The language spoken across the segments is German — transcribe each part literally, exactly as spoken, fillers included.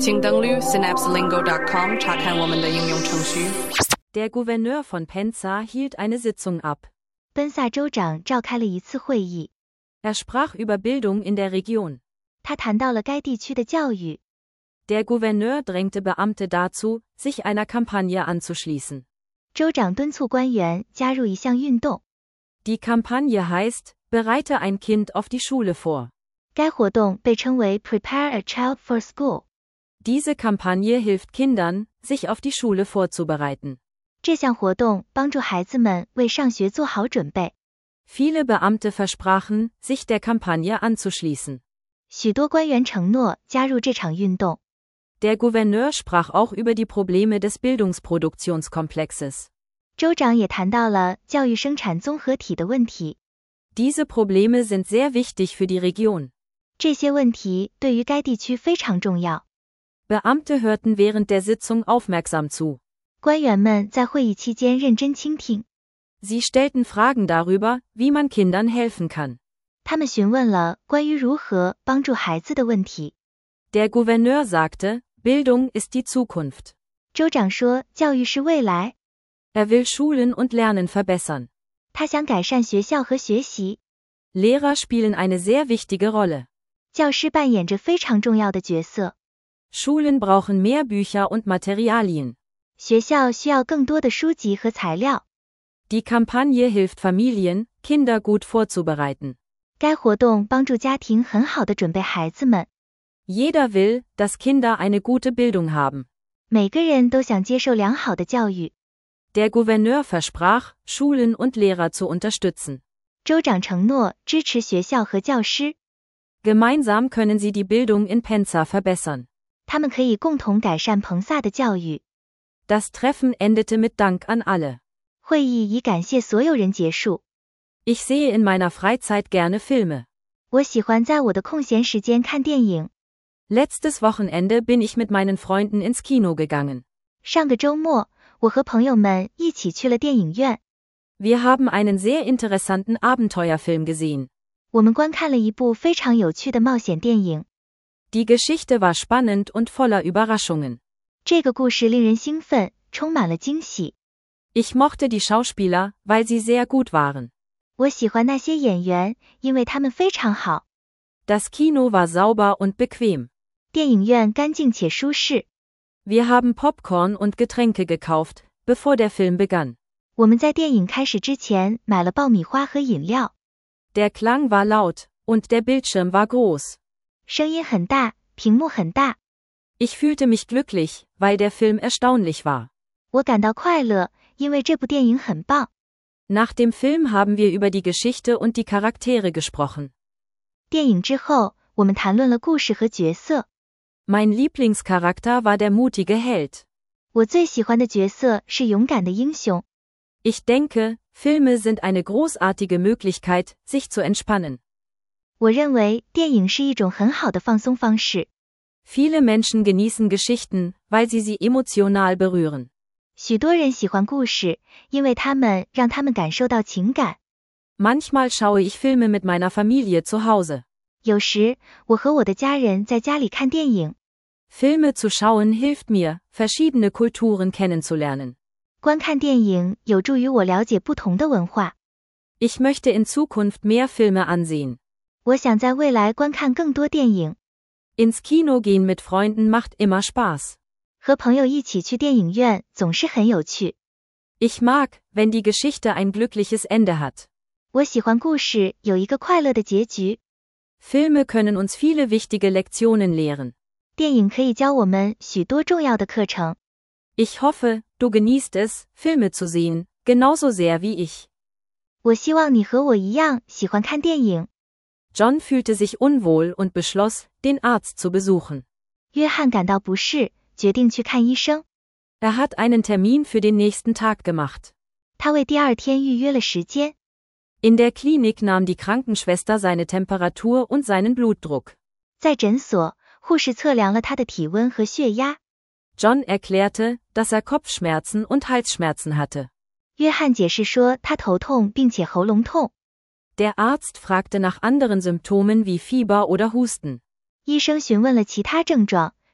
请登录 synapse lingo dot com 查看我们的应用程序。 Der Gouverneur von Penza hielt eine Sitzung ab. 奔萨州长召开了一次会议， Er sprach über Bildung in der Region. 他谈到了该地区的教育。 Der Gouverneur drängte Beamte dazu, sich einer Kampagne anzuschließen. 州长敦促官员加入一项运动， Die Kampagne heißt, bereite ein Kind auf die Schule vor. 该活动被称为 Prepare a Child for School。 Diese Kampagne hilft Kindern, sich auf die Schule vorzubereiten. 这项活动帮助孩子们为上学做好准备。 Viele Beamte versprachen, sich der Kampagne anzuschließen. 许多官员承诺加入这场运动。 Der Gouverneur sprach auch über die Probleme des Bildungsproduktionskomplexes. 州长也谈到了教育生产综合体的问题。 Diese Probleme sind sehr wichtig für die Region. 这些问题对于该地区非常重要。 Beamte hörten während der Sitzung aufmerksam zu. 官员们在会议期间认真倾听。 Sie stellten Fragen darüber, wie man Kindern helfen kann. 他们询问了关于如何帮助孩子的问题。 Der Gouverneur sagte, Bildung ist die Zukunft. 州长说，教育是未来。 Er will Schulen und Lernen verbessern. 他想改善学校和学习。 Lehrer spielen eine sehr wichtige Rolle. 教师扮演着非常重要的角色。 Schulen brauchen mehr Bücher und Materialien. 学校需要更多的书籍和材料。 Die Kampagne hilft Familien, Kinder gut vorzubereiten. 该活动帮助家庭很好地准备孩子们。 Jeder will, dass Kinder eine gute Bildung haben. 每个人都想接受良好的教育。 Der Gouverneur versprach, Schulen und Lehrer zu unterstützen. 州长承诺支持学校和教师。 Gemeinsam können sie die Bildung in Penza verbessern. 他们可以共同改善彭萨的教育。 Das Treffen endete mit Dank an alle. 会议以感谢所有人结束。 Ich sehe in meiner Freizeit gerne Filme. 我喜欢在我的空闲时间看电影。 Letztes Wochenende bin ich mit meinen Freunden ins Kino gegangen. 上个周末，我和朋友们一起去了电影院。 Wir haben einen sehr interessanten Abenteuerfilm gesehen. 我们观看了一部非常有趣的冒险电影。 Die Geschichte war spannend und voller Überraschungen. 这个故事令人兴奋，充满了惊喜。 Ich mochte die Schauspieler, weil sie sehr gut waren. 我喜欢那些演员，因为他们非常好。 Das Kino war sauber und bequem. 电影院干净且舒适。 Wir haben Popcorn und Getränke gekauft, bevor der Film begann. 我们在电影开始之前买了爆米花和饮料。 Der Klang war laut, und der Bildschirm war groß. 声音很大，屏幕很大。 Ich fühlte mich glücklich, weil der Film erstaunlich war. 我感到快乐，因为这部电影很棒。 Nach dem Film haben wir über die Geschichte und die Charaktere gesprochen. 电影之后，我们谈论了故事和角色。 Mein Lieblingscharakter war der mutige Held. 我最喜欢的角色是勇敢的英雄。 Ich denke, Filme sind eine großartige Möglichkeit, sich zu entspannen. 我认为电影是一种很好的放松方式。 Viele Menschen genießen Geschichten, weil sie sie emotional berühren. 许多人喜欢故事，因为他们让他们感受到情感。 Manchmal schaue ich Filme mit meiner Familie zu Hause. 有时，我和我的家人在家里看电影。 Filme zu schauen hilft mir, verschiedene Kulturen kennenzulernen. 观看电影有助于我了解不同的文化。 Ich möchte in Zukunft mehr Filme ansehen. 我想在未来观看更多电影。 Ins Kino gehen mit Freunden macht immer Spaß. 和朋友一起去电影院总是很有趣。 Ich mag, wenn die Geschichte ein glückliches Ende hat. 我喜欢故事有一个快乐的结局。 Filme können uns viele wichtige Lektionen lehren. 电影可以教我们许多重要的课程。 Ich hoffe, du genießt es, Filme zu sehen, genauso sehr wie ich. 我希望你和我一样喜欢看电影。 John fühlte sich unwohl und beschloss, den Arzt zu besuchen. 约翰感到不适，决定去看医生。 Er hat einen Termin für den nächsten Tag gemacht. 他为第二天预约了时间。 In der Klinik nahm die Krankenschwester seine Temperatur und seinen Blutdruck. 在诊所，护士测量了他的体温和血压。 John erklärte, dass er Kopfschmerzen und Halsschmerzen hatte. 约翰解释说他头痛并且喉咙痛。 Der Arzt fragte nach anderen Symptomen wie Fieber oder Husten. 医生询问了其他症状，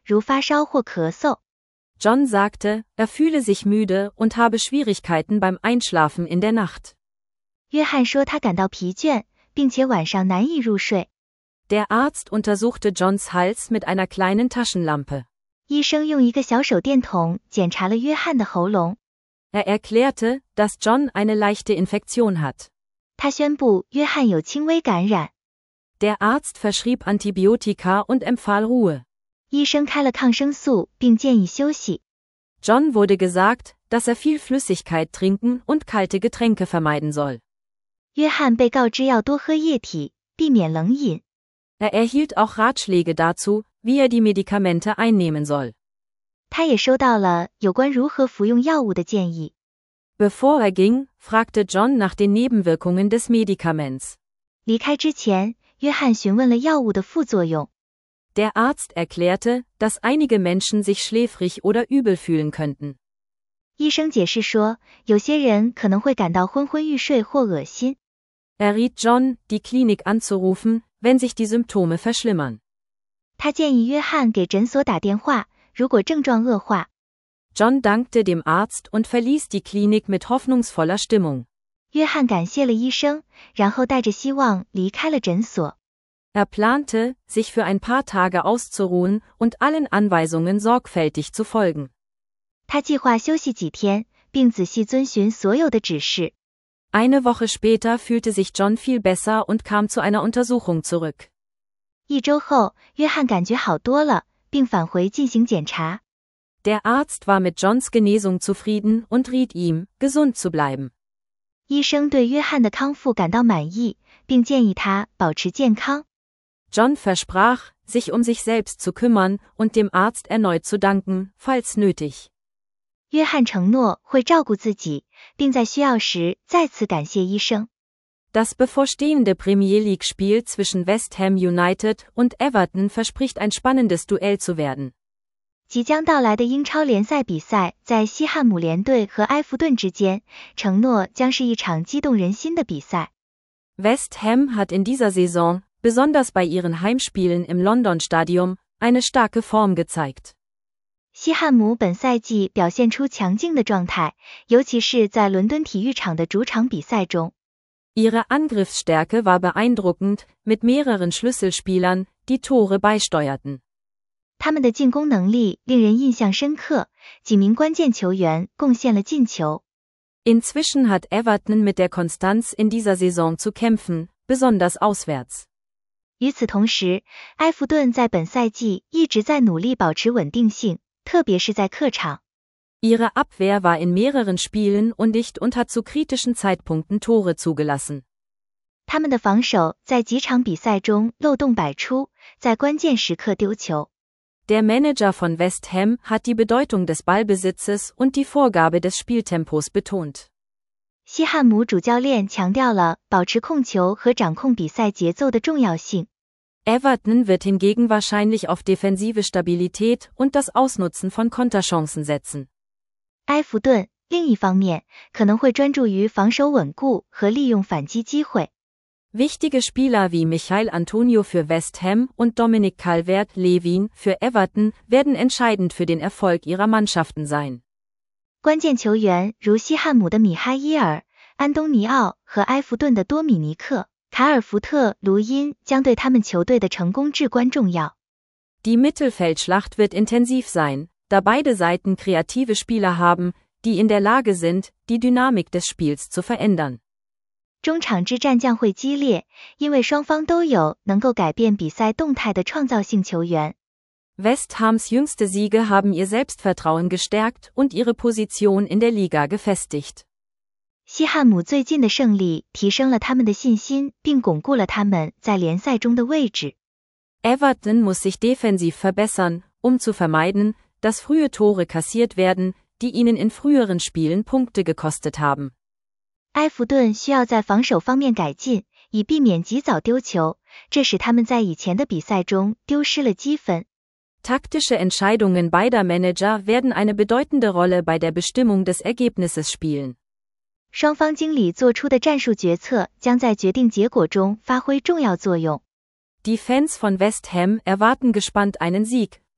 如发烧或咳嗽。 John sagte, er fühle sich müde und habe Schwierigkeiten beim Einschlafen in der Nacht. 约翰说他感到疲倦，并且晚上难以入睡。 Der Arzt untersuchte Johns Hals mit einer kleinen Taschenlampe. 医生用一个小手电筒检查了约翰的喉咙。 Er erklärte, dass John eine leichte Infektion hat. 他宣布约翰有轻微感染。 Der Arzt verschrieb Antibiotika und empfahl Ruhe. 医生开了抗生素，并建议休息。 John wurde gesagt, dass er viel Flüssigkeit trinken und kalte Getränke vermeiden soll. 约翰被告知要多喝液体，避免冷饮。 Er erhielt auch Ratschläge dazu, wie er die Medikamente einnehmen soll. 他也收到了有关如何服用药物的建议。 Bevor er ging, fragte John nach den Nebenwirkungen des Medikaments. 离开之前，约翰询问了药物的副作用。 Der Arzt erklärte, dass einige Menschen sich schläfrig oder übel fühlen könnten. 医生解释说，有些人可能会感到昏昏欲睡或恶心。 Er riet John, die Klinik anzurufen, wenn sich die Symptome verschlimmern. 他建议约翰给诊所打电话，如果症状恶化。 John dankte dem Arzt und verließ die Klinik mit hoffnungsvoller Stimmung. 约翰感谢了医生，然后带着希望离开了诊所。 Er plante, sich für ein paar Tage auszuruhen und allen Anweisungen sorgfältig zu folgen. 他计划休息几天，并仔细遵循所有的指示。 Eine Woche später fühlte sich John viel besser und kam zu einer Untersuchung zurück. 一周后，约翰感觉好多了，并返回进行检查。 Der Arzt war mit Johns Genesung zufrieden und riet ihm, gesund zu bleiben. 医生对约翰的康复感到满意，并建议他保持健康。 John versprach, sich um sich selbst zu kümmern und dem Arzt erneut zu danken, falls nötig. 约翰承诺会照顾自己，并在需要时再次感谢医生。 Das bevorstehende Premier League-Spiel zwischen West Ham United und Everton verspricht ein spannendes Duell zu werden. 即将到来的英超联赛比赛在西汉姆联队和埃弗顿之间，承诺将是一场激动人心的比赛。 West Ham hat in dieser Saison, besonders bei ihren Heimspielen im London Stadium, eine starke Form gezeigt. 西汉姆本赛季表现出强劲的状态，尤其是在伦敦体育场的主场比赛中。 Ihre Angriffsstärke war beeindruckend, mit mehreren Schlüsselspielern, die Tore beisteuerten. 他们的进攻能力令人印象深刻，几名关键球员贡献了进球。 Inzwischen hat Everton mit der Konstanz in dieser Saison zu kämpfen, besonders auswärts. 与此同时，埃弗顿在本赛季一直在努力保持稳定性，特别是在客场。 Ihre Abwehr war in mehreren Spielen undicht und hat zu kritischen Zeitpunkten Tore zugelassen. 他们的防守在几场比赛中漏洞百出，在关键时刻丢球。 Der Manager von West Ham hat die Bedeutung des Ballbesitzes und die Vorgabe des Spieltempos betont. 西汉姆主教练强调了保持控球和掌控比赛节奏的重要性。 Everton wird hingegen wahrscheinlich auf defensive Stabilität und das Ausnutzen von Konterchancen setzen. 埃弗顿，另一方面，可能会专注于防守稳固和利用反击机会。 Wichtige Spieler wie Michail Antonio für West Ham und Dominic Calvert-Lewin für Everton werden entscheidend für den Erfolg ihrer Mannschaften sein. 关键球员如西汉姆的米哈伊尔、安东尼奥和埃弗顿的多米尼克·卡尔福特·卢因将对他们球队的成功至关重要。 Die Mittelfeldschlacht wird intensiv sein, da beide Seiten kreative Spieler haben, die in der Lage sind, die Dynamik des Spiels zu verändern. 中场之战将会激烈，因为双方都有能够改变比赛动态的创造性球员。 West Hams jüngste Siege haben ihr Selbstvertrauen gestärkt und ihre Position in der Liga gefestigt. 西汉姆最近的胜利提升了他们的信心，并巩固了他们在联赛中的位置。 Everton muss sich defensiv verbessern, um zu vermeiden, dass frühe Tore kassiert werden, die ihnen in früheren Spielen Punkte gekostet haben. 埃弗顿需要在防守方面改进，以避免及早丢球，这使他们在以前的比赛中丢失了积分。 Taktische Entscheidungen beider Manager werden eine bedeutende Rolle bei der Bestimmung des Ergebnisses spielen. 双方经理做出的战术决策将在决定结果中发挥重要作用。 Die Fans von West Ham erwarten gespannt einen Sieg,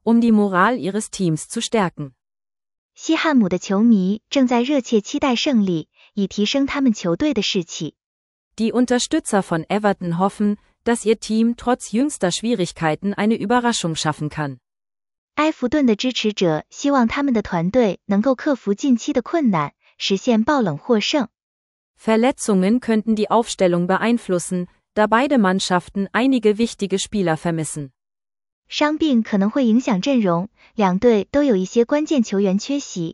um die Moral ihres Teams zu stärken. 西汉姆的球迷正在热切期待胜利，以提升他们球队的士气。 Die Unterstützer von Everton hoffen, dass ihr Team trotz jüngster Schwierigkeiten eine Überraschung schaffen kann. 埃弗顿的支持者希望他们的团队能够克服近期的困难，实现爆冷获胜。 Verletzungen könnten die Aufstellung beeinflussen, da beide Mannschaften einige wichtige Spieler vermissen. 伤病可能会影响阵容，两队都有一些关键球员缺席。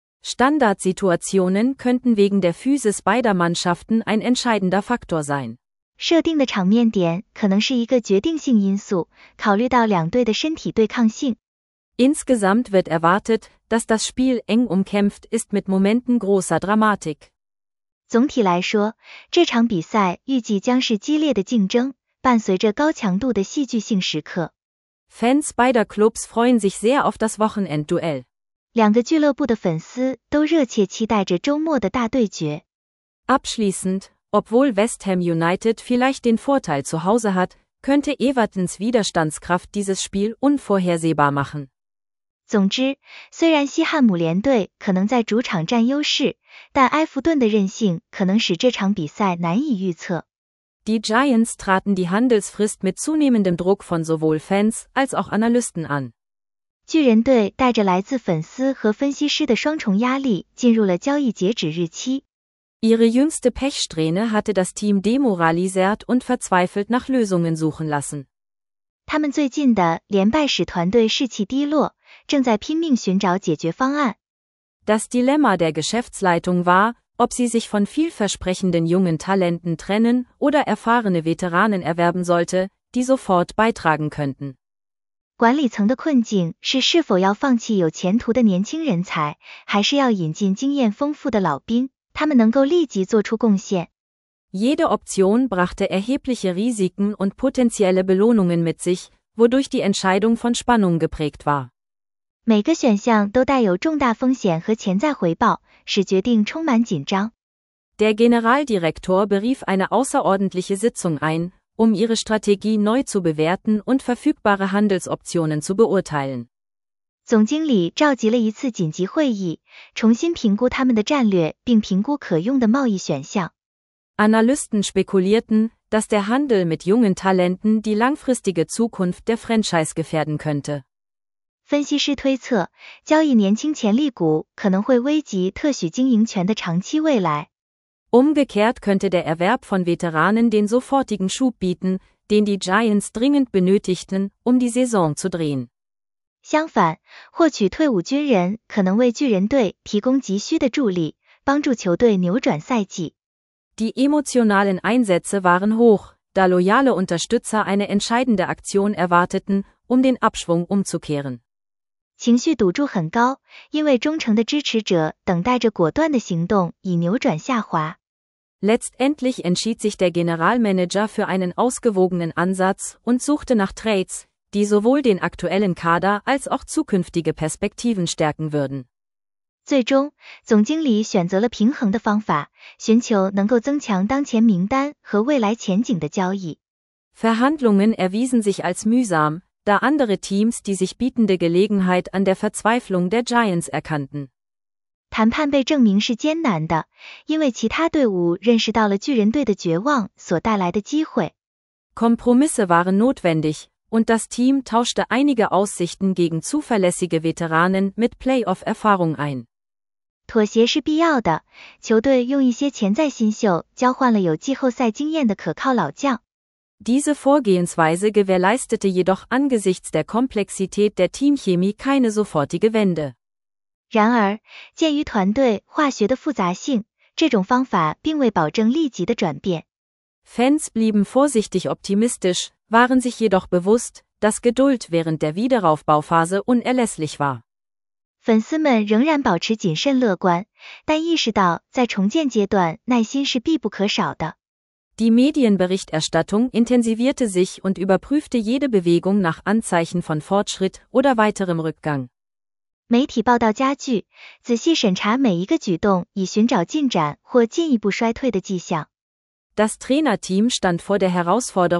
Standardsituationen könnten wegen der Physis beider Mannschaften ein entscheidender Faktor sein. 设定的场面点可能是一个决定性因素，考虑到两队的身体对抗性。 Insgesamt wird erwartet, dass das Spiel eng umkämpft ist mit Momenten großer Dramatik. 总体来说，这场比赛预计将是激烈的竞争，伴随着高强度的戏剧性时刻。 Fans beider Clubs freuen sich sehr auf das Wochenendduell. 两个俱乐部的粉丝都热切期待着周末的大对决。 Abschließend, obwohl West Ham United vielleicht den Vorteil zu Hause hat, könnte Evertons Widerstandskraft dieses Spiel unvorhersehbar machen. 总之，虽然西汉姆联队可能在主场占优势，但埃弗顿的韧性可能使这场比赛难以预测。 Die Giants traten die Handelsfrist mit zunehmendem Druck von sowohl Fans als auch Analysten an. 巨人队带着来自粉丝和分析师的双重压力进入了交易截止日期。 Ihre jüngste Pechsträhne hatte das Team demoralisiert und verzweifelt nach Lösungen suchen lassen. 他们最近的连败使团队士气低落，正在拼命寻找解决方案。 Das Dilemma der Geschäftsleitung war, ob sie sich von vielversprechenden jungen Talenten trennen oder erfahrene Veteranen erwerben sollte, die sofort beitragen könnten. 管理层的困境是是否要放弃有前途的年轻人才，还是要引进经验丰富的老兵，他们能够立即做出贡献。 Jede Option brachte erhebliche Risiken und potenzielle Belohnungen mit sich, wodurch die Entscheidung von Spannung geprägt war. 每个选项都带有重大风险和潜在回报，使决定充满紧张。 Der Generaldirektor berief eine außerordentliche Sitzung ein, um ihre Strategie neu zu bewerten und verfügbare Handelsoptionen zu beurteilen. 总经理召集了一次紧急会议，重新评估他们的战略，并评估可用的贸易选项。 Analysten spekulierten, dass der Handel mit jungen Talenten die langfristige Zukunft der Franchise gefährden könnte. 分析师推测，交易年轻潜力股可能会危及特许经营权的长期未来。 Umgekehrt könnte der Erwerb von Veteranen den sofortigen Schub bieten, den die Giants dringend benötigten, um die Saison zu drehen. 相反，获取退伍军人可能为巨人队提供急需的助力，帮助球队扭转赛季。 Die emotionalen Einsätze waren hoch, da loyale Unterstützer eine entscheidende Aktion erwarteten, um den Abschwung umzukehren. 情绪赌注很高，因为忠诚的支持者等待着果断的行动以扭转下滑。 Letztendlich entschied sich der Generalmanager für einen ausgewogenen Ansatz und suchte nach Trades, die sowohl den aktuellen Kader als auch zukünftige Perspektiven stärken würden. 最终，总经理选择了平衡的方法，寻求能够增强当前名单和未来前景的交易。 Verhandlungen erwiesen sich als mühsam, da andere Teams die sich bietende Gelegenheit an der Verzweiflung der Giants erkannten. 谈判被证明是艰难的，因为其他队伍认识到了巨人队的绝望所带来的机会。 Kompromisse waren notwendig, und das Team tauschte einige Aussichten gegen zuverlässige Veteranen mit Playoff-Erfahrung ein. 妥协是必要的，球队用一些潜在新秀交换了有季后赛经验的可靠老将。 Diese Vorgehensweise gewährleistete jedoch angesichts der Komplexität der Teamchemie keine sofortige Wende. 然而，鉴于团队化学的复杂性，这种方法并未保证立即的转变。 Fans blieben vorsichtig optimistisch, waren sich jedoch bewusst, dass Geduld während der Wiederaufbauphase unerlässlich war. 粉丝们仍然保持谨慎乐观，但意识到在重建阶段耐心是必不可少的。 Die Medienberichterstattung intensivierte sich und überprüfte jede Bewegung nach Anzeichen von Fortschritt oder weiterem Rückgang. 媒体报道加剧，仔细审查每一个举动，以寻找进展或进一步衰退的迹象。 Das Trainerteam stand vor der Herausforderung,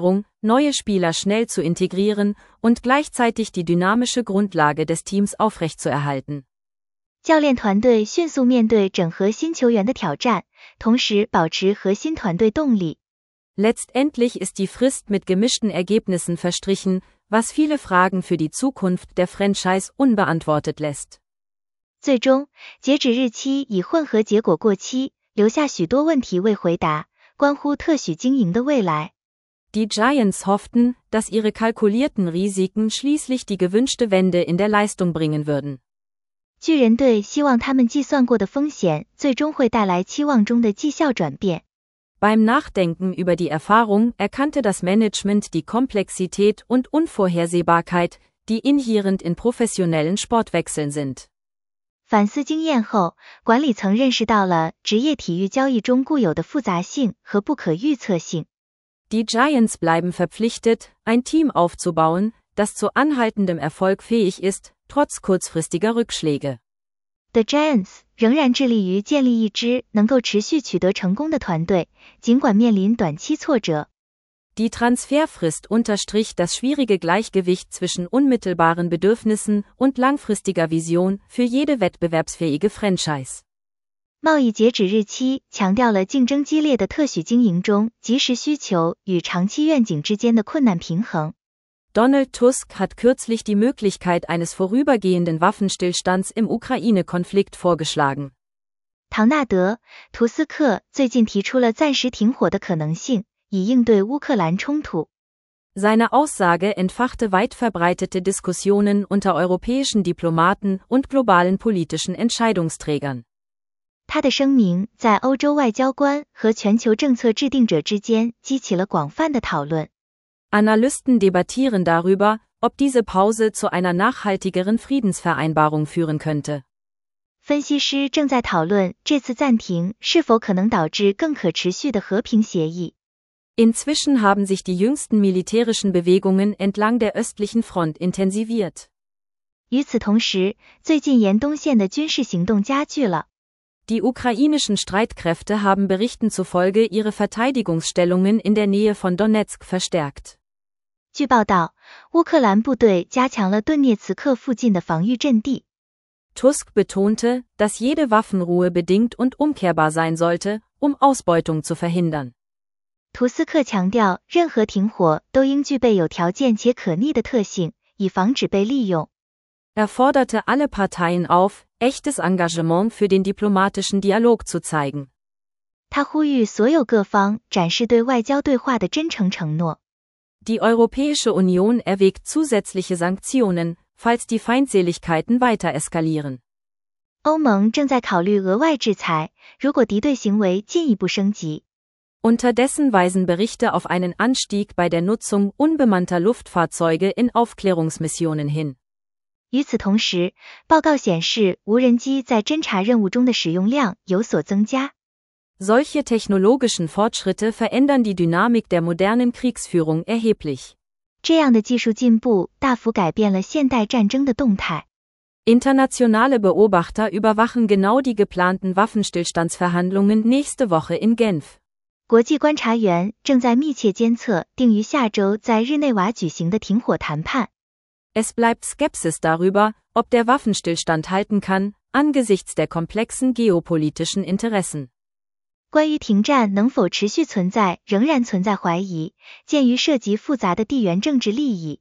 neue Spieler schnell zu integrieren und gleichzeitig die dynamische Grundlage des Teams aufrechtzuerhalten. 教练团队迅速面对整合新球员的挑战，同时保持核心团队动力。 Letztendlich ist die Frist mit gemischten Ergebnissen verstrichen, was viele Fragen für die Zukunft der Franchise unbeantwortet lässt. 最终，截止日期以混合结果过期，留下许多问题未回答，关乎特许经营的未来。 Die Giants hofften, dass ihre kalkulierten Risiken schließlich die gewünschte Wende in der Leistung bringen würden. 巨人队希望他们计算过的风险最终会带来期望中的绩效转变。 Beim Nachdenken über die Erfahrung erkannte das Management die Komplexität und Unvorhersehbarkeit, die inhärent in professionellen Sportwechseln sind. 反思经验后，管理层认识到了职业体育交易中固有的复杂性和不可预测性。 Die Giants bleiben verpflichtet, ein Team aufzubauen, das zu anhaltendem Erfolg fähig ist, trotz kurzfristiger Rückschläge. The Giants 仍然致力于建立一支能够持续取得成功的团队，尽管面临短期挫折。 Die Transferfrist unterstrich das schwierige Gleichgewicht zwischen unmittelbaren Bedürfnissen und langfristiger Vision für jede wettbewerbsfähige Franchise. 贸易截止日期强调了竞争激烈的特许经营中即时需求与长期愿景之间的困难平衡。 Donald Tusk hat kürzlich die Möglichkeit eines vorübergehenden Waffenstillstands im Ukraine-Konflikt vorgeschlagen. 唐纳德·图斯克最近提出了暂时停火的可能性，以应对乌克兰冲突。 Seine Aussage entfachte weit verbreitete Diskussionen unter europäischen Diplomaten und globalen politischen Entscheidungsträgern. 他的声明在欧洲外交官和全球政策制定者之间激起了广泛的讨论。 Analysten debattieren darüber, ob diese Pause zu einer nachhaltigeren Friedensvereinbarung führen könnte. 分析师正在讨论这次暂停是否可能导致更可持续的和平协议。 Inzwischen haben sich die jüngsten militärischen Bewegungen entlang der östlichen Front intensiviert. 与此同时，最近沿东线的军事行动加剧了。 Die ukrainischen Streitkräfte haben Berichten zufolge ihre Verteidigungsstellungen in der Nähe von Donetsk verstärkt. 据报道，乌克兰部队加强了顿涅茨克附近的防御阵地。 Tusk betonte, dass jede Waffenruhe bedingt und umkehrbar sein sollte, um Ausbeutung zu verhindern. 图斯克强调，任何停火都应具备有条件且可逆的特性，以防止被利用。 Er forderte alle Parteien auf, echtes Engagement für den diplomatischen Dialog zu zeigen. 他呼吁所有各方展示对外交对话的真诚承诺。 Die Europäische Union erwägt zusätzliche Sanktionen, falls die Feindseligkeiten weiter eskalieren. 欧盟正在考虑额外制裁，如果敌对行为进一步升级。 Unterdessen weisen Berichte auf einen Anstieg bei der Nutzung unbemannter Luftfahrzeuge in Aufklärungsmissionen hin. 与此同时，报告显示无人机在侦察任务中的使用量有所增加。 Solche technologischen Fortschritte verändern die Dynamik der modernen Kriegsführung erheblich. 这样的技术进步大幅改变了现代战争的动态。 Internationale Beobachter überwachen genau die geplanten Waffenstillstandsverhandlungen nächste Woche in Genf. 国际观察员正在密切监测定于下周在日内瓦举行的停火谈判。 Es bleibt Skepsis darüber, ob der Waffenstillstand halten kann, angesichts der komplexen geopolitischen Interessen. 关于停战能否持续存在，仍然存在怀疑，鉴于涉及复杂的地缘政治利益。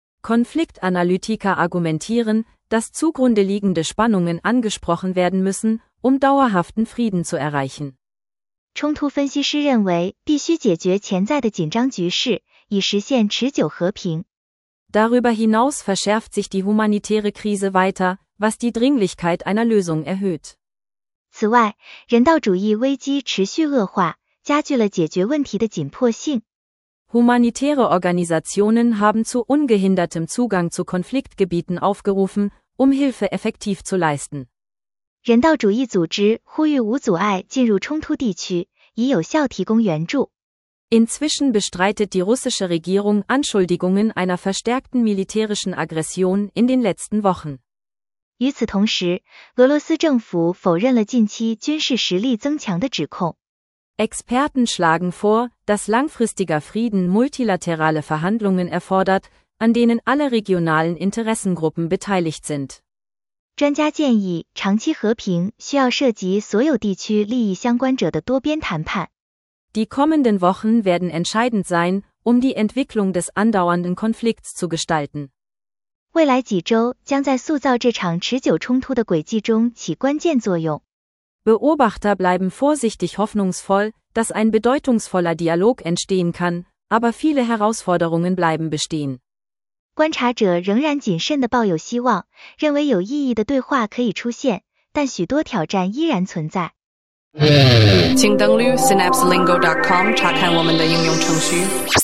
Konfliktanalytiker argumentieren, dass zugrunde liegende Spannungen angesprochen werden müssen, um dauerhaften Frieden zu erreichen. 冲突分析师认为，必须解决潜在的紧张局势，以实现持久和平。 Darüber hinaus verschärft sich die humanitäre Krise weiter, was die Dringlichkeit einer Lösung erhöht. 此外，人道主义危机持续恶化，加剧了解决问题的紧迫性。 Humanitäre Organisationen haben zu ungehindertem Zugang zu Konfliktgebieten aufgerufen, um Hilfe effektiv zu leisten. 人道主义组织呼吁无阻碍进入冲突地区，以有效提供援助。 Inzwischen bestreitet die russische Regierung Anschuldigungen einer verstärkten militärischen Aggression in den letzten Wochen. 与此同时，俄罗斯政府否认了近期军事实力增强的指控。 Experten schlagen vor, dass langfristiger Frieden multilaterale Verhandlungen erfordert, an denen alle regionalen Interessengruppen beteiligt sind。 专家建议，长期和平需要涉及所有地区利益相关者的多边谈判。 Die kommenden Wochen werden entscheidend sein, um die Entwicklung des andauernden Konflikts zu gestalten。 未来几周将在塑造这场持久冲突的轨迹中起关键作用。 Beobachter bleiben vorsichtig hoffnungsvoll, dass ein bedeutungsvoller Dialog entstehen kann, aber viele Herausforderungen bleiben bestehen。 观察者仍然谨慎地抱有希望，认为有意义的对话可以出现，但许多挑战依然存在。 请登录 synapse lingo dot com 查看我们的应用程序。